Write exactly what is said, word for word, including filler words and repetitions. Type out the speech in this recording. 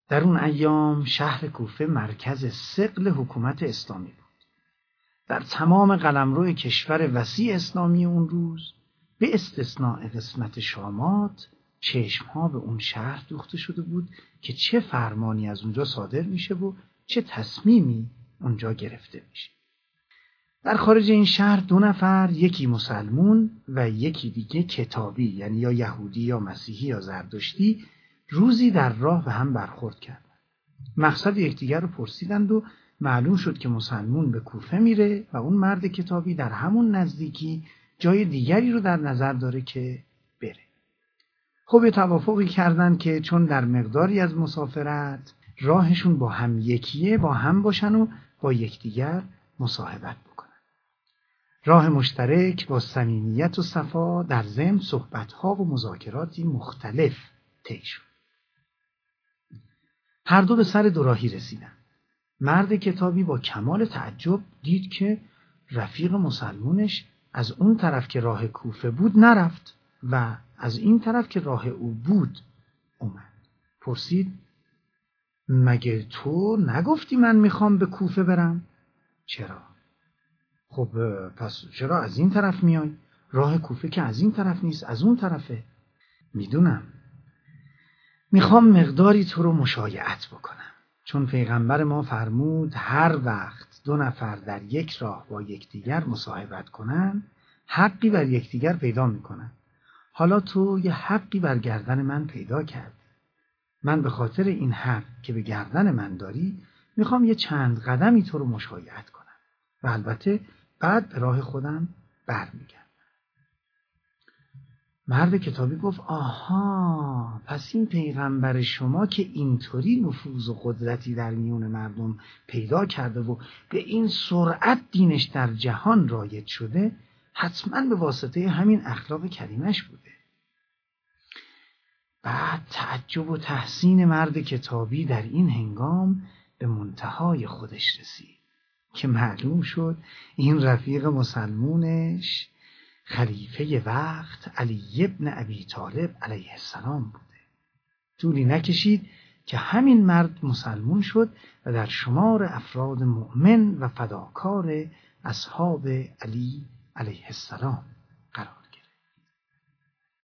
در اون ایام شهر کوفه مرکز ثقل حکومت اسلامی بود. در تمام قلمرو کشور وسیع اسلامی اون روز به استثناء قسمت شامات چشمها به اون شهر دوخته شده بود که چه فرمانی از اونجا صادر میشه و چه تصمیمی اونجا گرفته میشه. در خارج این شهر دو نفر، یکی مسلمون و یکی دیگه کتابی، یعنی یا یهودی یا مسیحی یا زرتشتی، روزی در راه به هم برخورد کردند. مقصد یکدیگر رو پرسیدند و معلوم شد که مسلمون به کوفه میره و اون مرد کتابی در همون نزدیکی جای دیگری رو در نظر داره که بره. خب یه توافقی کردن که چون در مقداری از مسافرت راهشون با هم یکیه، با هم باشن و با یکدیگر مصاحبت بکنن. راه مشترک با صمیمیت و صفا در ضمن صحبت‌ها و مذاکراتی مختلف طی شد. هر دو به سر دوراهی رسیدن. مرد کتابی با کمال تعجب دید که رفیق مسلمونش از اون طرف که راه کوفه بود نرفت و از این طرف که راه او بود اومد. پرسید: مگه تو نگفتی من میخوام به کوفه برم؟ چرا؟ خب پس چرا از این طرف میای؟ راه کوفه که از این طرف نیست، از اون طرفه. میدونم. میخوام مقداری تو رو مشایعت بکنم. چون پیغمبر ما فرمود هر وقت دو نفر در یک راه با یکدیگر مصاحبت کنن، حقی بر یکدیگر پیدا میکنن. حالا تو یه حقی بر گردن من پیدا کردی. من به خاطر این حق که به گردن من داری میخوام یه چند قدمی تو رو مشایعت کنم و البته بعد به راه خودم برمیگردم. مرد کتابی گفت: آها، پس این پیغمبر شما که اینطوری نفوذ و قدرتی در میون مردم پیدا کرده و به این سرعت دینش در جهان رایج شده، حتما به واسطه همین اخلاق کریمش بوده. بعد تعجب و تحسین مرد کتابی در این هنگام به منتهای خودش رسید که معلوم شد این رفیق مسلمونش خلیفه وقت علی ابن ابی طالب علیه السلام بوده. طولی نکشید که همین مرد مسلمون شد و در شمار افراد مؤمن و فداکار اصحاب علی علیه السلام